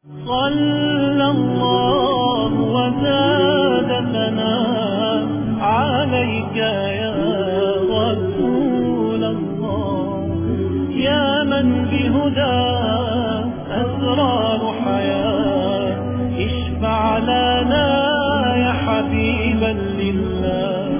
صلى الله وزاد ثناء عليك يا رسول الله، يا من بهداه أسرار حياة، اشفع لنا يا حبيبا لله.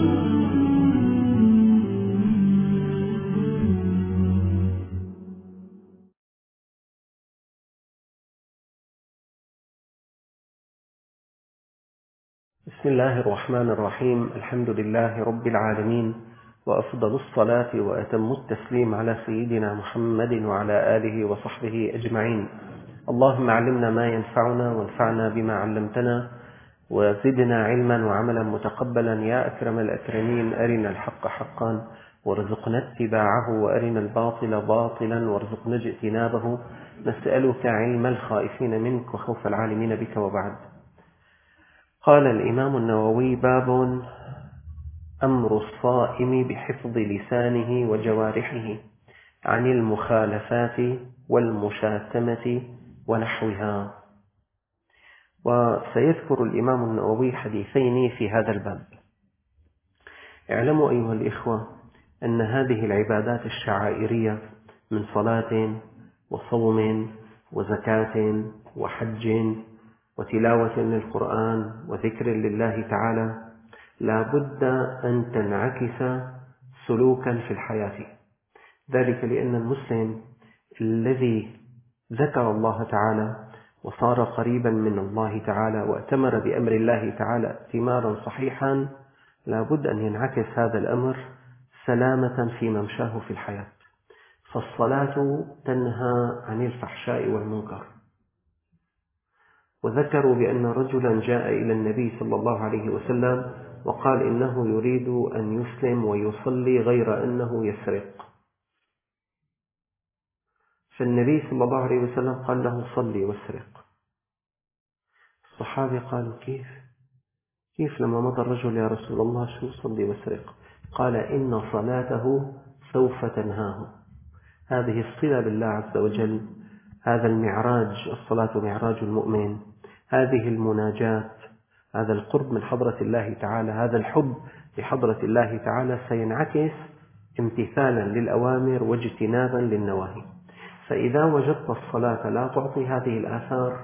بسم الله الرحمن الرحيم. الحمد لله رب العالمين، وأفضل الصلاة وأتم التسليم على سيدنا محمد وعلى آله وصحبه أجمعين. اللهم علمنا ما ينفعنا وانفعنا بما علمتنا، وزدنا علما وعملا متقبلا يا أكرم الأكرمين. أرنا الحق حقا وارزقنا اتباعه، وأرنا الباطل باطلا وارزقنا اجتنابه. نسألك علم الخائفين منك وخوف العالمين بك. وبعد. قال الإمام النووي: باب أمر الصائم بحفظ لسانه وجوارحه عن المخالفات والمشاتمة ونحوها. وسيذكر الإمام النووي حديثين في هذا الباب. اعلموا أيها الإخوة أن هذه العبادات الشعائرية من صلاة وصوم وزكاة وحج وتلاوة للقرآن وذكر لله تعالى لا بد أن تنعكس سلوكا في الحياة. ذلك لأن المسلم الذي ذكر الله تعالى وصار قريبا من الله تعالى وأتمر بأمر الله تعالى ائتمارا صحيحا لا بد أن ينعكس هذا الأمر سلامة في ممشاه في الحياة. فالصلاة تنهى عن الفحشاء والمنكر. وذكروا بأن رجلا جاء إلى النبي صلى الله عليه وسلم وقال إنه يريد أن يسلم ويصلي غير أنه يسرق. فالنبي صلى الله عليه وسلم قال له: صلي واسرق. الصحابة قالوا: كيف لما مضى الرجل يا رسول الله شو صلي واسرق؟ قال: إن صلاته سوف تنهاه. هذه الصلة بالله عز وجل، هذا المعراج، الصلاة معراج المؤمن، هذه المناجاة، هذا القرب من حضرة الله تعالى، هذا الحب لحضرة الله تعالى سينعكس امتثالا للأوامر واجتنابا للنواهي. فإذا وجدت الصلاة لا تعطي هذه الآثار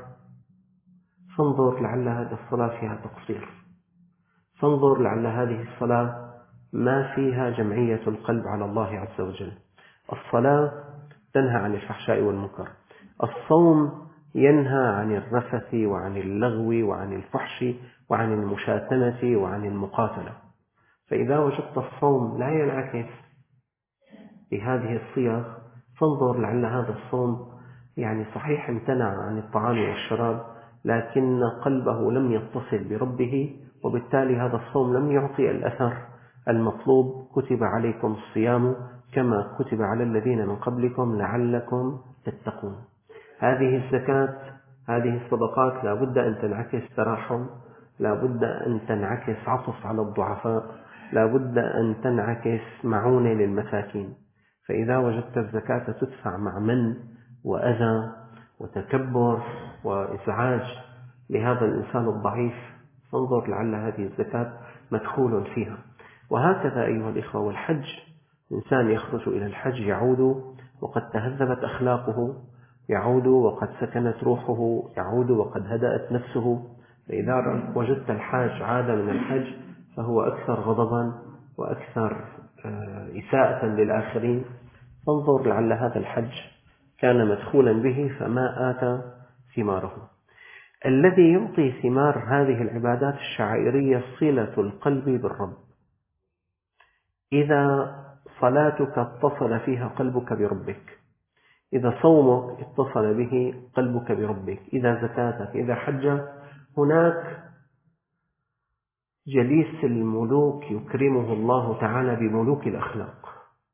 فانظر لعل هذه الصلاة فيها تقصير، فانظر لعل هذه الصلاة ما فيها جمعية القلب على الله عز وجل. الصلاة تنهى عن الفحشاء والمنكر، الصوم ينهى عن الرفث وعن اللغو وعن الفحش وعن المشاتمة وعن المقاتلة. فإذا وجدت الصوم لا ينعكس بهذه الصيغ فانظر لعل هذا الصوم صحيح امتنع عن الطعام والشراب لكن قلبه لم يتصل بربه، وبالتالي هذا الصوم لم يعطي الأثر المطلوب. كتب عليكم الصيام كما كتب على الذين من قبلكم لعلكم تتقون. هذه الزكاة، هذه الصدقات لا بد أن تنعكس تراحم، لا بد أن تنعكس عطف على الضعفاء، لا بد أن تنعكس معونة للمساكين. فإذا وجدت الزكاة تدفع مع من وأذى وتكبر وإزعاج لهذا الإنسان الضعيف فانظر لعل هذه الزكاة مدخول فيها. وهكذا أيها الإخوة. والحج، إنسان يخرج إلى الحج يعود وقد تهذبت أخلاقه، يعود وقد سكنت روحه، يعود وقد هدأت نفسه. فإذا وجدت الحاج عاد من الحج فهو أكثر غضبا وأكثر إساءة للآخرين. فانظر لعل هذا الحج كان مدخولا به فما آتى ثماره. الذي يعطي ثمار هذه العبادات الشعائرية صلة القلب بالرب. إذا صلاتك اتصل فيها قلبك بربك، إذا صومك اتصل به قلبك بربك، إذا زكاتك، إذا حجك، هناك جليس الملوك يكرمه الله تعالى بملوك الأخلاق.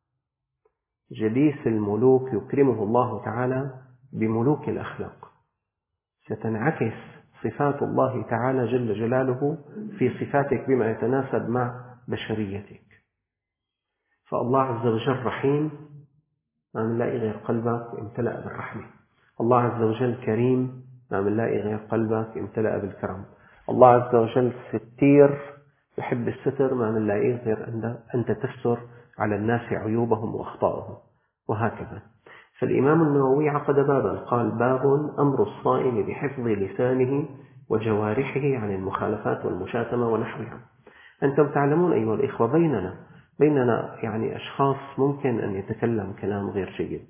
جليس الملوك يكرمه الله تعالى بملوك الأخلاق. ستنعكس صفات الله تعالى جل جلاله في صفاتك بما يتناسب مع بشريتك. فالله عز وجل رحيم، ما نلاقي غير قلبك امتلأ بالرحمة. الله عز وجل كريم، ما بنلاقي غير قلبك امتلأ بالكرم. الله عز وجل ستير يحب الستر، ما بنلاقيه غير أنت تستر على الناس عيوبهم وأخطائهم، وهكذا. فالإمام النووي عقد بابا قال: باب أمر الصائم بحفظ لسانه وجوارحه عن المخالفات والمشاتمة ونحوها. أنتم تعلمون أيها الإخوة، بيننا يعني أشخاص ممكن أن يتكلم كلام غير جيد.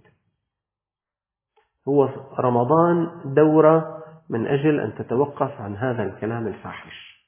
هو رمضان دورة من أجل أن تتوقف عن هذا الكلام الفاحش.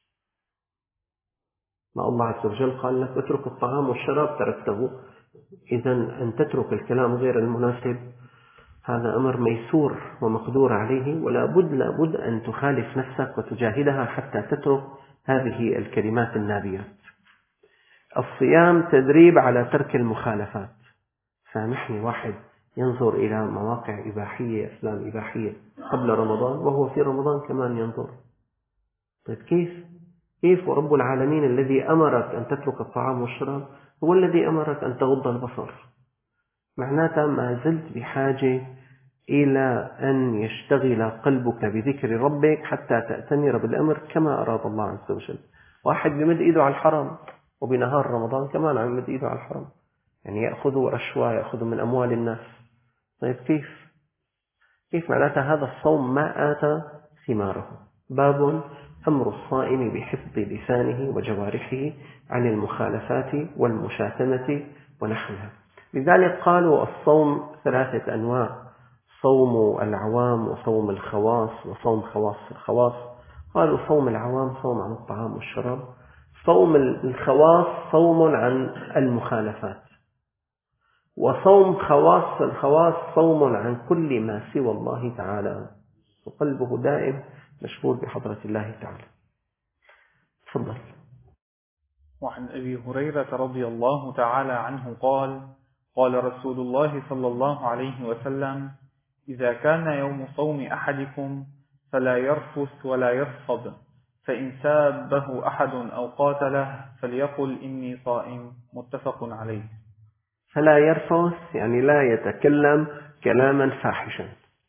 ما الله عز وجل قال لك: اترك الطعام والشراب تركته. إذا أن تترك الكلام غير المناسب هذا أمر ميسور ومقدور عليه، ولا بد أن تخالف نفسك وتجاهدها حتى تترك هذه الكلمات النابية. الصيام تدريب على ترك المخالفات. سامحني، واحد ينظر إلى مواقع إباحية، أفلام إباحية قبل رمضان وهو في رمضان كمان ينظر. طيب كيف ورب العالمين الذي أمرك أن تترك الطعام والشراب هو الذي أمرك أن تغض البصر؟ معناتها ما زلت بحاجة إلى أن يشتغل قلبك بذكر ربك حتى تأتمر بالأمر كما أراد الله عز وجل. واحد بمد إيده على الحرام وبنهار رمضان كمان عم يمد إيده على الحرام، يعني يأخذوا رشوة، يأخذوا من أموال الناس. طيب كيف معناتها هذا الصوم ما آتى ثماره؟ باب أمر الصائم بحفظ لسانه وجوارحه عن المخالفات والمشاتمة ونحوها. لذلك قالوا الصوم 3 أنواع: صوم العوام وصوم الخواص وصوم خواص الخواص. قالوا صوم العوام صوم عن الطعام والشراب، صوم الخواص صوم عن المخالفات، وصوم خواص الخواص صوم عن كل ما سوى الله تعالى، وقلبه دائم مشغول بحضرة الله تعالى. تفضل. وعن أبي هريرة رضي الله تعالى عنه قال: قال رسول الله صلى الله عليه وسلم: إذا كان يوم صوم أحدكم فلا يرفث ولا يصخب، فإن سابه أحد أو قاتله فليقل إني صائم. متفق عليه. فلا يرفث يعني لا يتكلم كلاما فاحشا.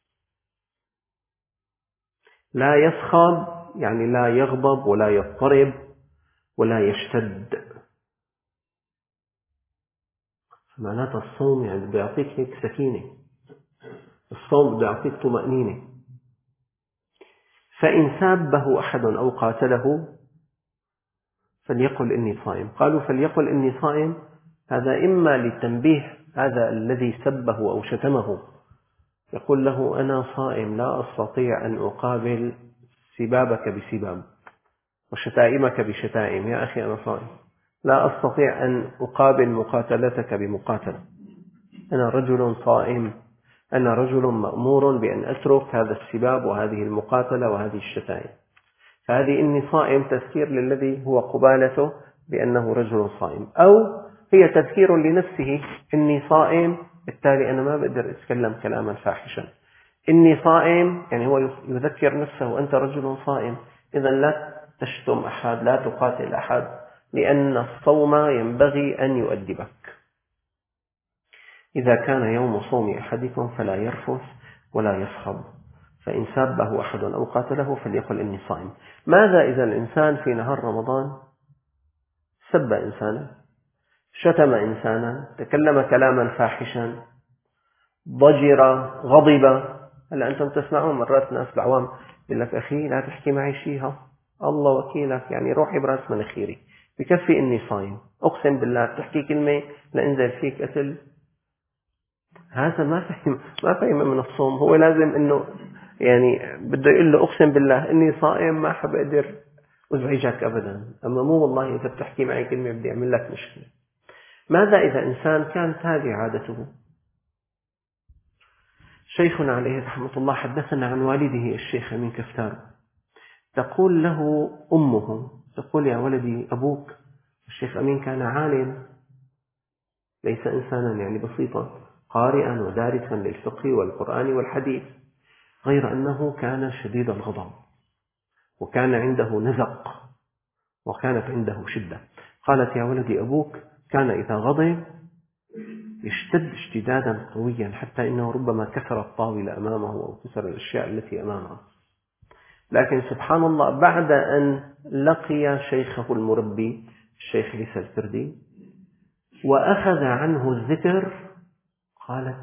لا يصخب يعني لا يغضب ولا يضطرب ولا يشتد. معناتها الصوم يعني بده يعطيك هيك سكينة، الصوم بده يعطيك طمأنينة. فإن سابه أحد أو قاتله فليقل إني صائم. قالوا فليقل إني صائم، هذا إما للتنبيه هذا الذي سبه أو شتمه، يقول له: أنا صائم لا أستطيع أن أقابل سبابك بسباب وشتائمك بشتائم، يا أخي أنا صائم لا أستطيع أن أقابل مقاتلتك بمقاتلة، أنا رجل صائم، أنا رجل مأمور بأن أترك هذا السباب وهذه المقاتلة وهذه الشتائم. فهذه إني صائم تذكير للذي هو قبالته بأنه رجل صائم، أو هي تذكير لنفسه: إني صائم، بالتالي أنا ما بقدر أتكلم كلاما فاحشا. إني صائم يعني هو يذكر نفسه: أنت رجل صائم، إذا لا تشتم أحد، لا تقاتل أحد، لأن الصوم ينبغي أن يؤدبك. إذا كان يوم صوم أحدكم فلا يرفث ولا يصخب، فإن سابه أحد أو قاتله فليقل إني صائم. ماذا إذا الإنسان في نهار رمضان سب إنسانا، شتم إنسانا، تكلم كلاما فاحشا، ضجر، غضب؟ هلا أنتم تسمعون مرات ناس العوام يقول لك: أخي لا تحكي معي شيء، الله وكيلك، يعني روحي براس مناخيري، بكفي إني صايم، أقسم بالله تحكي كلمة لأنزل فيك قتل. هذا ما فهم من الصوم. هو لازم إنه يعني بده يقول له: أقسم بالله إني صائم، ما حب أقدر أزعجك أبدا، أما مو والله إذا بتحكي معي كلمة بدي أعمل لك مشكلة. ماذا إذا إنسان كانت هذه عادته؟ شيخنا عليه رحمة الله حدثنا عن والده الشيخ أمين كفتار، تقول له أمه، تقول: يا ولدي أبوك الشيخ أمين كان عالم، ليس إنسانا يعني بسيطا، قارئا ودارسا للفقه والقرآن والحديث، غير أنه كان شديد الغضب وكان عنده نزق وكانت عنده شدة. قالت: يا ولدي أبوك كان إذا غضب يشتد اشتدادا قويا، حتى إنه ربما كسر الطاولة أمامه أو كسر الأشياء التي أمامه. لكن سبحان الله بعد أن لقي شيخه المربي الشيخ عيسى الكردي وأخذ عنه الذكر قالت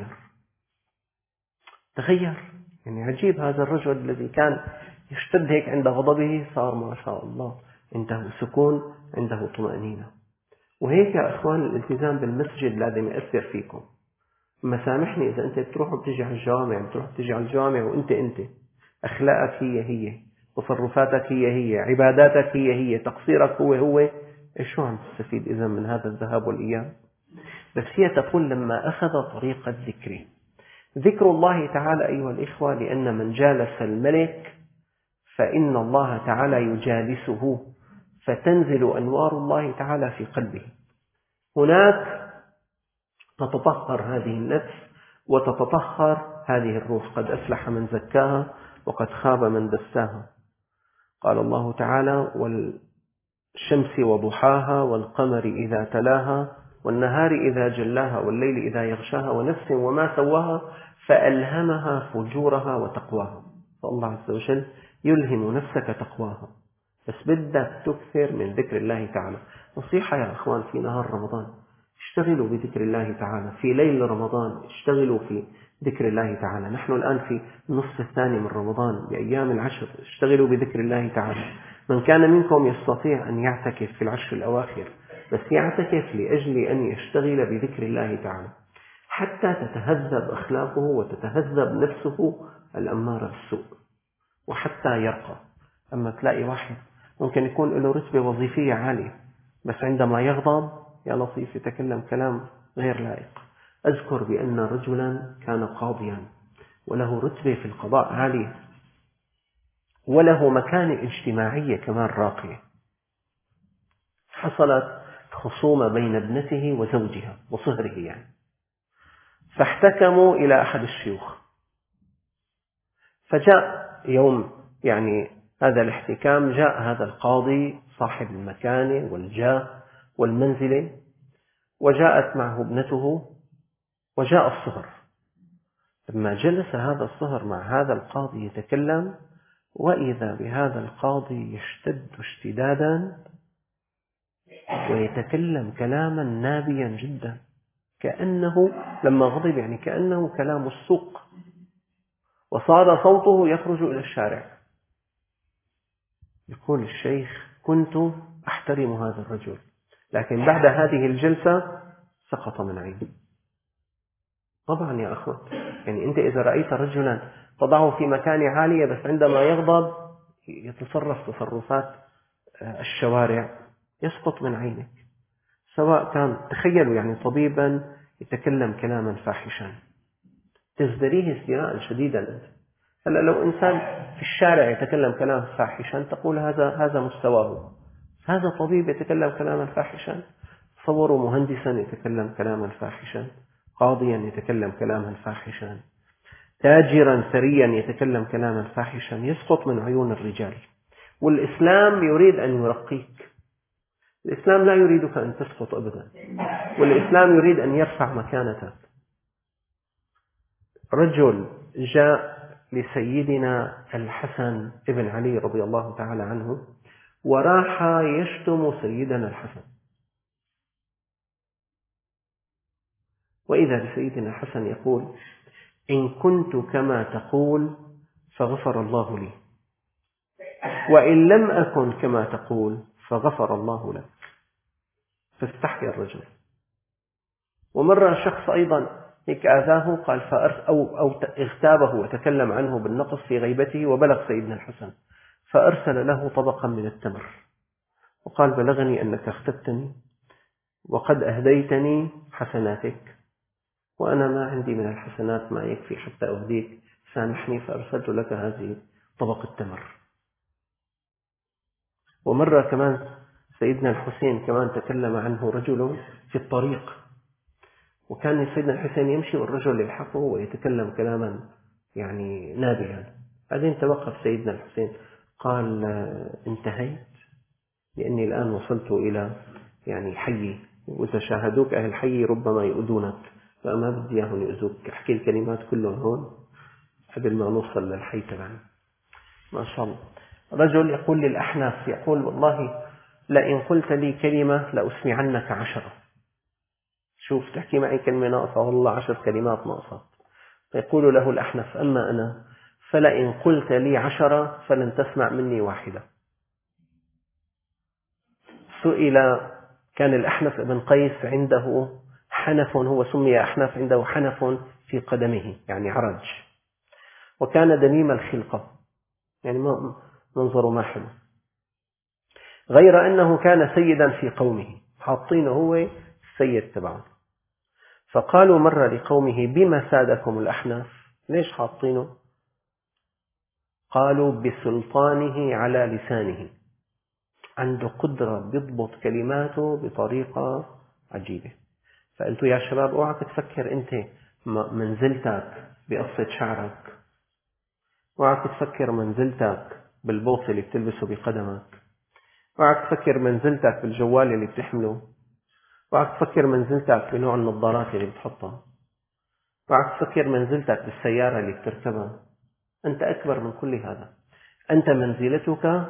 تغير. يعني عجيب، هذا الرجل الذي كان يشتد هيك عند غضبه صار ما شاء الله عنده سكون، عنده طمأنينة. وهيك يا أخوان الالتزام بالمسجد لازم يأثر فيكم. ما سامحني إذا أنت بتروح وبتجي على الجامع وأنت أخلاقك هي تصرفاتك هي عباداتك هي تقصيرك هو شو عم تستفيد إذا من هذا الذهاب والإياب؟ بس هي تقول لما أخذ طريقة ذكر الله تعالى أيها الإخوة، لأن من جالس الملك فإن الله تعالى يجالسه فتنزل أنوار الله تعالى في قلبه. هناك تتطهر هذه النفس وتتطهر هذه الروح. قد أفلح من زكاها وقد خاب من دساها. قال الله تعالى: والشمس وضحاها والقمر إذا تلاها والنهار إذا جلاها والليل إذا يغشاها ونفس وما سواها فألهمها فجورها وتقواها. فالله عز وجل يلهم نفسك تقواها، بس بدك تكثر من ذكر الله تعالى. نصيحة يا أخوان، في نهار رمضان اشتغلوا بذكر الله تعالى، في ليل رمضان اشتغلوا في ذكر الله تعالى. نحن الآن في النصف الثاني من رمضان بأيام العشر، اشتغلوا بذكر الله تعالى. من كان منكم يستطيع أن يعتكف في العشر الأواخر، بس يعتكف لأجل أن يشتغل بذكر الله تعالى حتى تتهذب أخلاقه وتتهذب نفسه الأمارة بالسوء وحتى يرقى. أما تلاقي واحد ممكن يكون له رتبة وظيفية عالية، بس عندما يغضب يا لطيف يتكلم كلام غير لائق. أذكر بأن رجلا كان قاضيا وله رتبة في القضاء عالية وله مكانة اجتماعية كمان راقية. حصلت خصومة بين ابنته وزوجها وصهره يعني، فاحتكموا إلى أحد الشيوخ. فجاء يوم هذا الاحتكام، جاء هذا القاضي صاحب المكانة والجاه والمنزلة، وجاءت معه ابنته وجاء الصهر. لما جلس هذا الصهر مع هذا القاضي يتكلم، وإذا بهذا القاضي يشتد اشتدادا ويتكلم كلاما نابيا جدا، كأنه لما غضب كأنه كلام السوق، وصار صوته يخرج إلى الشارع. يقول الشيخ: كنت أحترم هذا الرجل، لكن بعد هذه الجلسة سقط من عيني. طبعا يا أخوة، أنت إذا رأيت رجلا تضعه في مكانة عالية بس عندما يغضب يتصرف تصرفات الشوارع يسقط من عينك. سواء كان، تخيلوا طبيبا يتكلم كلاما فاحشا تزدريه ازدراء شديدا. هلا لو إنسان في الشارع يتكلم كلاما فاحشا تقول هذا مستواه. هذا طبيب يتكلم كلاما فاحشا. تصوروا مهندسا يتكلم كلاما فاحشا، قاضيا يتكلم كلاما فاحشا، تاجرا ثريا يتكلم كلاما فاحشا، يسقط من عيون الرجال. والإسلام يريد أن يرقيك. الإسلام لا يريدك أن تسقط أبدا، والإسلام يريد أن يرفع مكانتك. رجل جاء لسيدنا الحسن ابن علي رضي الله تعالى عنه وراح يشتم سيدنا الحسن، وإذا بسيدنا الحسن يقول: إن كنت كما تقول فغفر الله لي، وإن لم أكن كما تقول فغفر الله لك. فاستحيا الرجل. ومرة شخص أيضا هيك آذاه، قال أو اغتابه وتكلم عنه بالنقص في غيبته، وبلغ سيدنا الحسن فأرسل له طبقا من التمر وقال: بلغني أنك اغتبتني وقد أهديتني حسناتك، وأنا ما عندي من الحسنات ما يكفي حتى أهديك، سامحني، فأرسلت لك هذه طبق التمر. ومرة كمان سيدنا الحسين كمان تكلم عنه رجل في الطريق، وكان سيدنا الحسين يمشي والرجل يلحقه ويتكلم كلاما نابلا. بعدين توقف سيدنا الحسين قال: انتهيت، لأني الآن وصلت إلى حي، وإذا شاهدوك أهل الحي ربما يؤذونك، فما بدي إياهم يؤذوك، أحكي الكلمات كلهم هون قبل ما نوصل للحي تبعنا. ما شاء الله. رجل يقول للأحناف، يقول والله لئن قلت لي كلمة لأسمعنك 10. شوف تحكي معي كلمة ناقصة والله 10 كلمات ناقصة. فيقول له الأحنف أما أنا فلئن قلت لي 10 فلن تسمع مني 1. سئل، كان الأحنف بن قيس عنده حنف، هو سمي أحنف، عنده حنف في قدمه يعني عرج، وكان دميم الخلقة يعني منظره ما حلو، غير أنه كان سيدا في قومه، حاطينه هو السيد تبعه. فقالوا مرة لقومه بما سادكم الأحناف، ليش حاطينه؟ قالوا بسلطانه على لسانه، عنده قدرة بيضبط كلماته بطريقة عجيبة. فقلتوا يا شباب اوعك تفكر انت منزلتك بقصة شعرك، اوعك تفكر منزلتك بالبوصة اللي بتلبسه بقدمك، اوعك تفكر منزلتك بالجوال اللي بتحمله، اوعك تفكر منزلتك بنوع النظارات اللي بتحطها، اوعك تفكر منزلتك بالسيارة اللي بتركبها. أنت أكبر من كل هذا. أنت منزلتك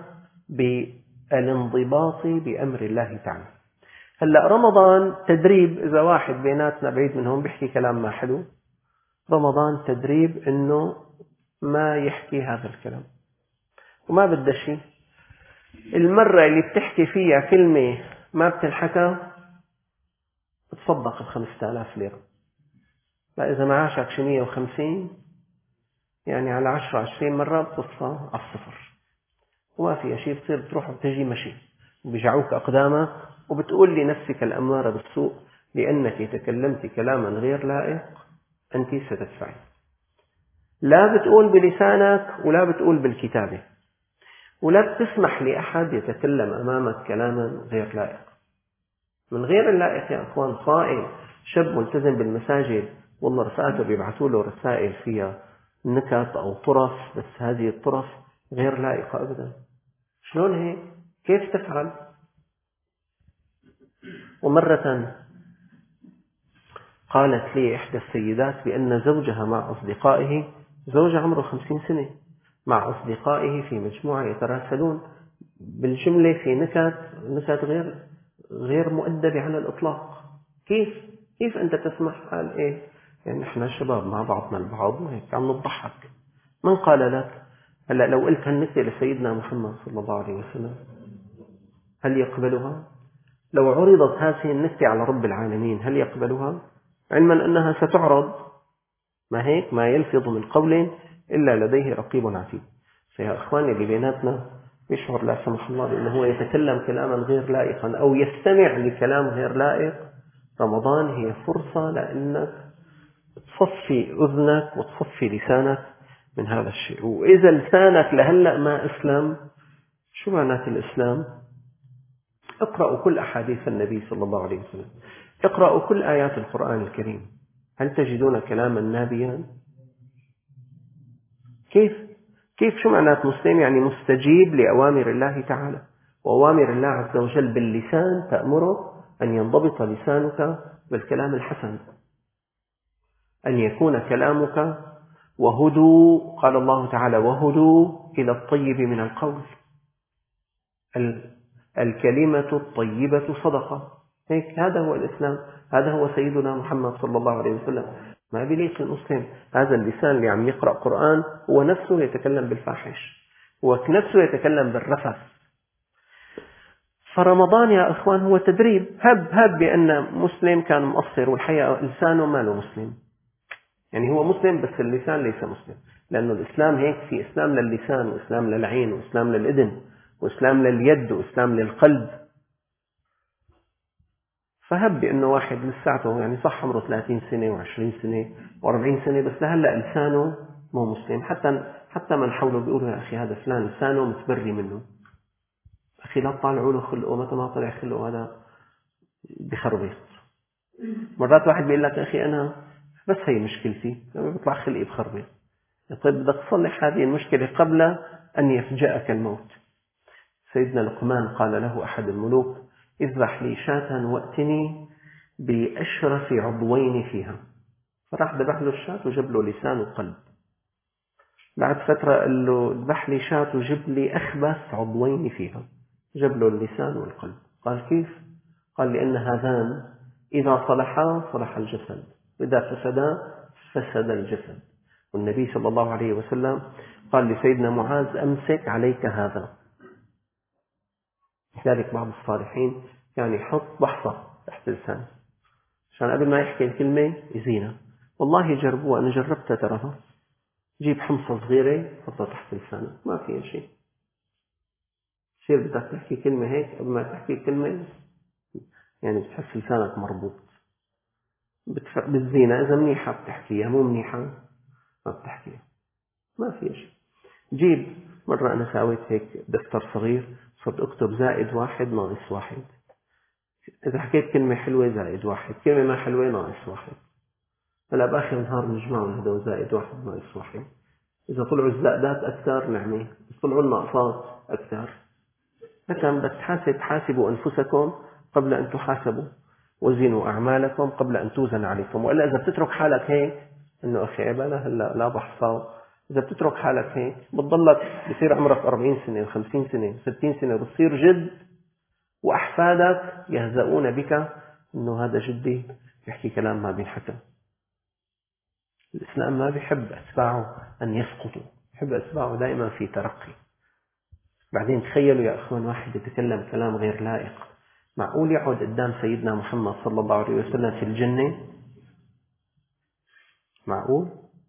بالانضباط بأمر الله تعالى. هلأ رمضان تدريب، إذا واحد بيناتنا بعيد من هون بيحكي كلام ما حلو، رمضان تدريب إنه ما يحكي هذا الكلام، وما بدأ شيء. المرة اللي بتحكي فيها كلمة ما بتنحكى بتصدق 5000 ليرة. لا إذا معاشك شي 150 يعني على 10-20 مرة بتصفى على الصفر، وما فيها شيء، بتصير بتروح وبتجي مشي وبيجعوك أقدامك، وبتقول لنفسك الأمارة بالسوء لأنك تكلمت كلاما غير لائق أنت ستدفعي. لا بتقول بلسانك ولا بتقول بالكتابة، ولا بتسمح لأحد يتكلم أمامك كلاما غير لائق. من غير اللائق يا أخوان صائل شاب ملتزم بالمساجد، والله رفقاته بيبعثوا له رسائل فيها نكت أو طرف، بس هذه الطرف غير لائقة أبدا. شلون هيك؟ كيف تفعل؟ ومرة قالت لي إحدى السيدات بأن زوجها مع أصدقائه، زوج عمره 50 سنة، مع أصدقائه في مجموعة يتراسلون بالجملة في نكت غير مؤدبة على الإطلاق. كيف أنت تسمح؟ قال إيه يعني إحنا شباب مع بعضنا البعض وهيك عم نضحك. من قال لك؟ هلأ لو قلت هالنكتة لسيدنا محمد صلى الله عليه وسلم هل يقبلها؟ لو عرضت هذه النكتة على رب العالمين هل يقبلها؟ علما أنها ستعرض، ما هيك ما يلفظ من قول إلا لديه رقيب عتيد. فيا أخواني اللي بيناتنا يشعر لا سمح الله بأنه هو يتكلم كلاما غير لائقا أو يستمع لكلام غير لائق، رمضان هي فرصة لأنك تصفي أذنك وتصفي لسانك من هذا الشيء. وإذا لسانك لهلأ ما أسلم، شو معنات الإسلام؟ اقرأوا كل أحاديث النبي صلى الله عليه وسلم، اقرأوا كل آيات القرآن الكريم، هل تجدون كلاما نابيا؟ كيف شو معنات مسلم؟ يعني مستجيب لأوامر الله تعالى، وأوامر الله عز وجل باللسان تأمرك أن ينضبط لسانك بالكلام الحسن، أن يكون كلامك وهدوا، قال الله تعالى وهدوا إلى الطيب من القول، الكلمة الطيبة صدقة. هيك هذا هو الإسلام، هذا هو سيدنا محمد صلى الله عليه وسلم. ما بليق المسلم هذا اللسان اللي عم يقرأ قرآن هو نفسه يتكلم بالفاحش، هو نفسه يتكلم بالرفث. فرمضان يا أخوان هو تدريب. هب بأن مسلم كان مقصر والحقيقة لسانه ما له مسلم، يعني هو مسلم بس اللسان ليس مسلم، لأنه الإسلام هيك في إسلام للسان وإسلام للعين وإسلام للإذن وإسلام لليد وإسلام للقلب. فهب بأنه واحد لساته يعني صح عمره 30 سنة و20 سنة و40 سنة بس لهلأ لسانه مو مسلم، حتى من حوله بيقولوا يا أخي هذا فلان لسانه متبري منه، أخي لا تطالعوا له خلقه، متى ما طلع خلقه هذا بخربط. مرات واحد بيقول لك أخي أنا بس هي مشكلتي لما بيطلع خلقي بخربط. طيب بدك تصلح هذه المشكلة قبل أن يفجأك الموت. سيدنا لقمان قال له أحد الملوك اذبح لي شاة وأتني بأشرف عضوين فيها، فراح ذبح له الشاة وجاب له لسان وقلب. بعد فترة قال له اذبح لي شاة وجيب لي أخبث عضوين فيها. جاب له اللسان والقلب. قال كيف؟ قال لأن هذان إذا صلحا صلح الجسد، وإذا فسدا فسد الجسد. والنبي صلى الله عليه وسلم قال لسيدنا معاذ أمسك عليك هذا. لذلك بعض الصالحين كان يحط بحصة تحت لسانه عشان قبل ما يحكي الكلمة يزينها. والله جربوها، أنا جربتها تراها. جيب حمصة صغيرة حطها تحت لسانك ما فيها شيء. تصير بدك تحكي كلمة هيك قبل ما تحكي كلمة يعني بتحس لسانك مربوط. بالزينة إذا منيحة بتحكيها، مو منيحة ما بتحكيها، ما فيها شيء. جيب مرة أنا سويت هيك دفتر صغير صرت أكتب -1 - 1. إذا حكيت كلمة حلوة -1، كلمة ما حلوة -1. هلا بآخر النهار نجمعهم هدول -1 - 1. إذا طلعوا الزائدات أكثر نعمة، إذا طلعوا الناقصات أكثر. لكن بس حاسبوا أنفسكم قبل أن تحاسبوا، وزنوا أعمالكم قبل أن توزن عليكم. وإلا إذا بتترك حالك هيك إنه أخي عبالة هلا لا بحصاو، إذا بتترك حالك هيك بتضلك بصير عمرك 40 سنة و50 سنة و60 سنة بتصير جد، وأحفادك يهزؤون بك إنه هذا جدي يحكي كلام ما بينحكى. الإسلام ما بيحب أتباعه أن يسقطوا، بيحب أتباعه دائما في ترقي. بعدين تخيلوا يا أخوان واحد يتكلم كلام غير لائق، معقول يقعد قدام سيدنا محمد صلى الله عليه وسلم في الجنة؟ معقول؟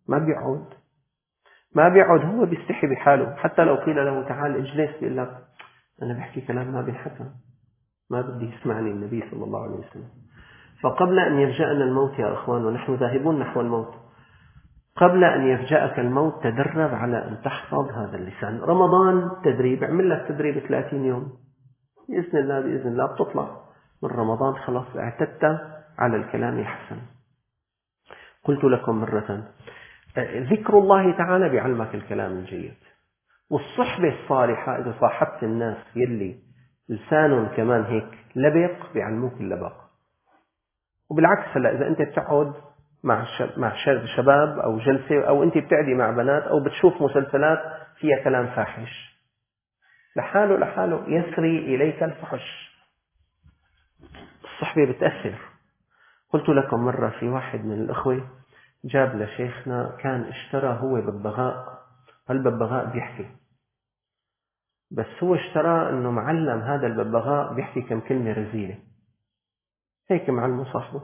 ما بيقعد هو بيستحي بحاله. حتى لو قيل له تعال اجلس بيقول لك أنا بحكي كلام ما بينحكى، ما بدي يسمعني النبي صلى الله عليه وسلم. فقبل أن يفجأنا الموت يا أخوان ونحن ذاهبون نحو الموت، قبل أن يفجأك الموت تدرب على أن تحفظ هذا اللسان. رمضان تدريب، اعمل لك تدريب 30 يوم بإذن الله بتطلع من رمضان خلاص اعتدت على الكلام الحسن. قلت لكم مرة ذكر الله تعالى بيعلمك الكلام الجيد، والصحبة الصالحة إذا صاحبت الناس يلي لسانهم كمان هيك لبق بيعلموك اللبق. وبالعكس هلا إذا أنت بتقعد مع شباب أو جلسة أو أنت بتعدي مع بنات أو بتشوف مسلسلات فيها كلام فاحش، لحاله يسري إليك الفحش. الصحبة بتأثر. قلت لكم مرة في واحد من الأخوة جاب لشيخنا كان اشترى هو ببغاء، هالببغاء بيحكي، بس هو اشترى انه معلم هذا الببغاء بيحكي كم كلمة رزيلة هيك معلم صاحبه.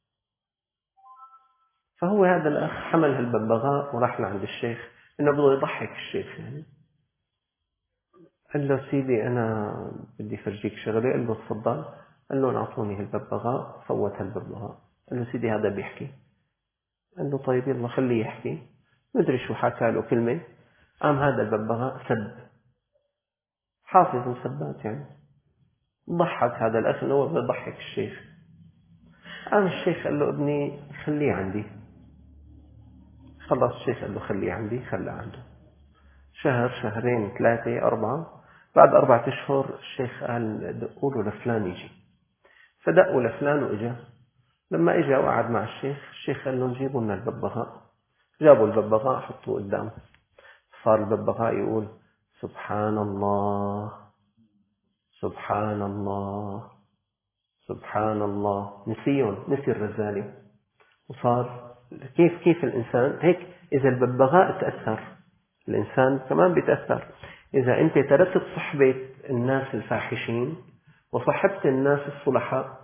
فهو هذا الأخ حمل هالببغاء وراح لعند الشيخ انه بده يضحك الشيخ يعني. قال له سيدي أنا بدي فرجيك شغلة. قال له تفضل. قال له أعطوني هالببغاء. فوت هالببغاء. قال له سيدي هذا بيحكي. قال له طيب يلا خليه يحكي. مدري شو حكى له كلمة، قام هذا الببغاء سب، حافظ مسبات يعني. ضحك هذا الأخ إنه هو بيضحك الشيخ. قام الشيخ قال له ابني خليه عندي. خلص الشيخ قال له خليه عندي. خلى عنده شهر 2 3 4. بعد 4 أشهر الشيخ قال دقوا له لفلان يجي. فدقوا لفلان وإجا. لما إجا وقعد مع الشيخ قال لهم جيبوا لنا الببغاء. جابوا الببغاء حطوه قدامه. صار الببغاء يقول سبحان الله سبحان الله سبحان الله. نسي الرزالة. وصار كيف الإنسان هيك. إذا الببغاء تأثر الإنسان كمان بيتأثر. إذا أنت تركت صحبة الناس الفاحشين وصحبت الناس الصلحاء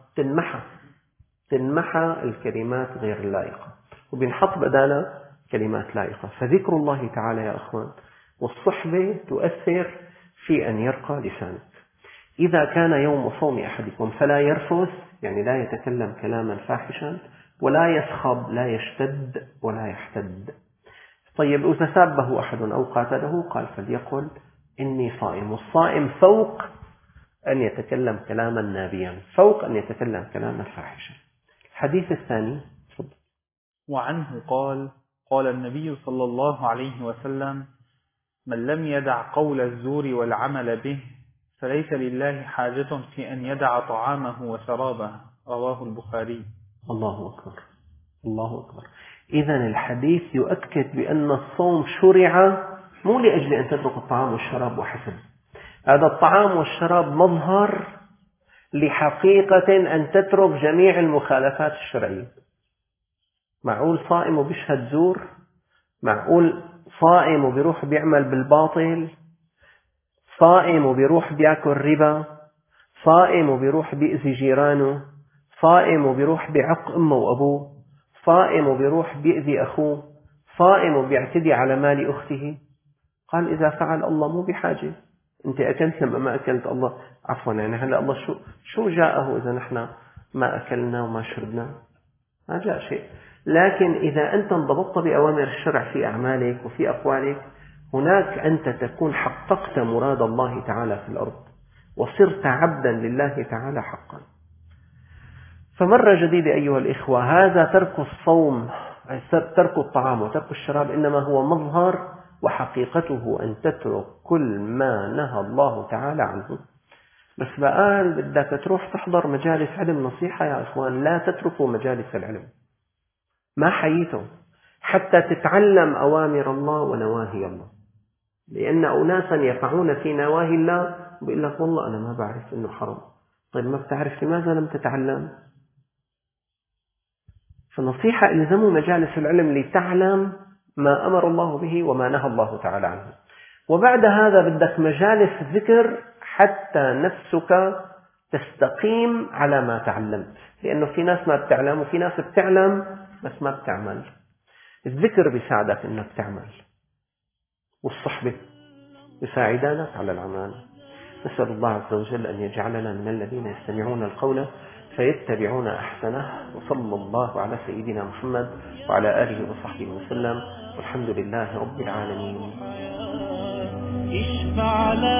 تنمحى الكلمات غير اللائقة وبينحط بدالها كلمات لائقة. فذكر الله تعالى يا أخوان والصحبة تؤثر في أن يرقى لسانك. إذا كان يوم صوم أحدكم فلا يرفث، يعني لا يتكلم كلاما فاحشا، ولا يسخب، لا يشتد ولا يحتد. طيب إذا سابه أحد أو قاتله قال فليقل إني صائم. والصائم فوق أن يتكلم كلاما نابيا، فوق أن يتكلم كلاما فاحشا. الحديث الثاني. وعنه قال قال النبي صلى الله عليه وسلم من لم يدع قول الزور والعمل به فليس لله حاجة في أن يدع طعامه وشرابه. رواه البخاري. الله أكبر الله أكبر. إذا الحديث يؤكد بأن الصوم شرع مو لأجل أن تترك الطعام والشراب وحسب. هذا الطعام والشراب مظهر لحقيقة أن تترك جميع المخالفات الشرعية. معقول صائم وبيشهد زور؟ معقول صائم وبيروح بيعمل بالباطل؟ صائم وبيروح بياكل ربا؟ صائم وبيروح بيأذي جيرانه؟ صائم وبيروح بيعق أمه وأبوه؟ صائم وبيروح بيأذي أخوه؟ صائم وبيعتدي على مال أخته؟ قال إذا فعل الله مو بحاجة. أنت أكلت لما ما أكلت الله عفوا يعني هلأ الله شو جاءه إذا نحن ما أكلنا وما شربنا؟ ما جاء شيء. لكن إذا أنت انضبطت بأوامر الشرع في أعمالك وفي أقوالك هناك أنت تكون حققت مراد الله تعالى في الأرض وصرت عبدا لله تعالى حقا. فمرة جديدة أيها الإخوة، هذا ترك الصوم ترك الطعام وترك الشراب إنما هو مظهر وحقيقته أن تترك كل ما نهى الله تعالى عنه. بس بقى بدك تروح تحضر مجالس علم. نصيحة يا إخوان، لا تتركوا مجالس العلم، ما حييتم حتى تتعلم أوامر الله ونواهي الله، لأن أناسا يقعون في نواهي الله وبيقول لك والله أنا ما بعرف إنه حرام. طيب ما بتعرف لماذا لم تتعلم؟ فنصيحة الزموا مجالس العلم لتعلم ما أمر الله به وما نهى الله تعالى عنه. وبعد هذا بدك مجالس ذكر حتى نفسك تستقيم على ما تعلمت، لأنه في ناس ما بتعلم وفي ناس بتعلم بس ما بتعمل. الذكر بيساعدك إنك تعمل، والصحبة يساعدانك على العمل. نسأل الله عز وجل أن يجعلنا من الذين يستمعون القول فيتبعون أحسنه، وصلى الله على سيدنا محمد وعلى آله وصحبه وسلم، والحمد لله رب العالمين.